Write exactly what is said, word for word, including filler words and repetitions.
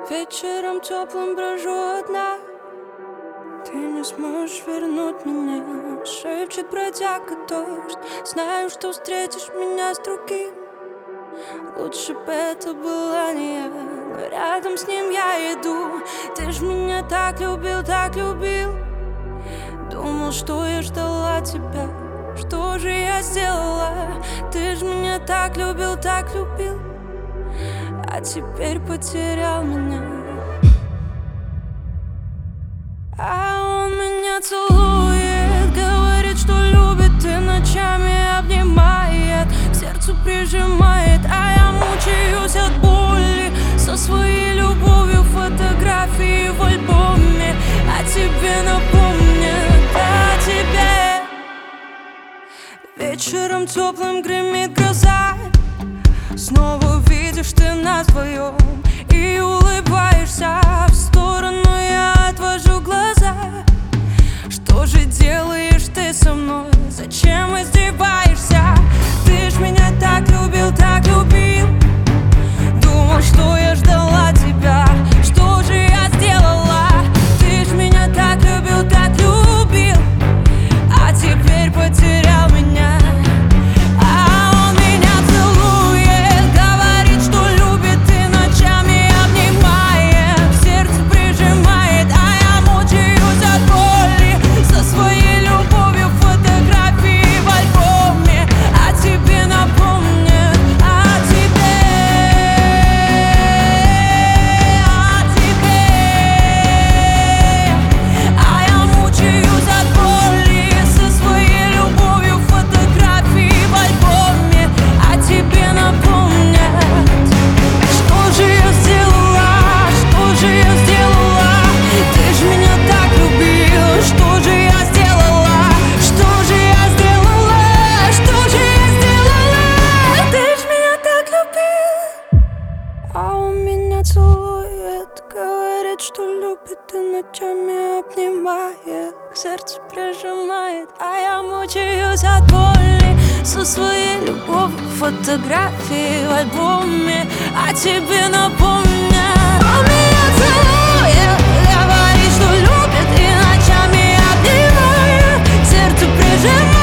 Вечером теплым брожу одна. Ты не сможешь вернуть меня. Шепчет бродяга дождь. Знаю, что встретишь меня с другим. Лучше бы это была не я, но рядом с ним я иду. Ты ж меня так любил, так любил. Думал, что я ждала тебя. Что же я сделала? Ты ж меня так любил, так любил. А теперь потерял меня. А он меня целует, говорит, что любит, и ночами обнимает, к сердцу прижимает, а я мучаюсь от боли. Со своей любовью фотографии в альбоме, а тебе напомнят о тебе. Вечером теплым гремит гроза. Снова видишь ты нас вдвоем и улыбаешься. В сторону я отвожу глаза. Что же делаешь ты со мной? Зачем издеваешься? Ты ж меня так любил, так любил. Думал, что я ждала тебя. Что же я сделала? Ты ж меня так любил, так любил. А теперь потерял меня. Что любит и ночами обнимает, к сердцу прижимает, а я мучаюсь от боли. Со своей любовью фотографии в альбоме, а тебе напомнят. Он меня целует, говорит, что любит, и ночами обнимает, к сердцу прижимает.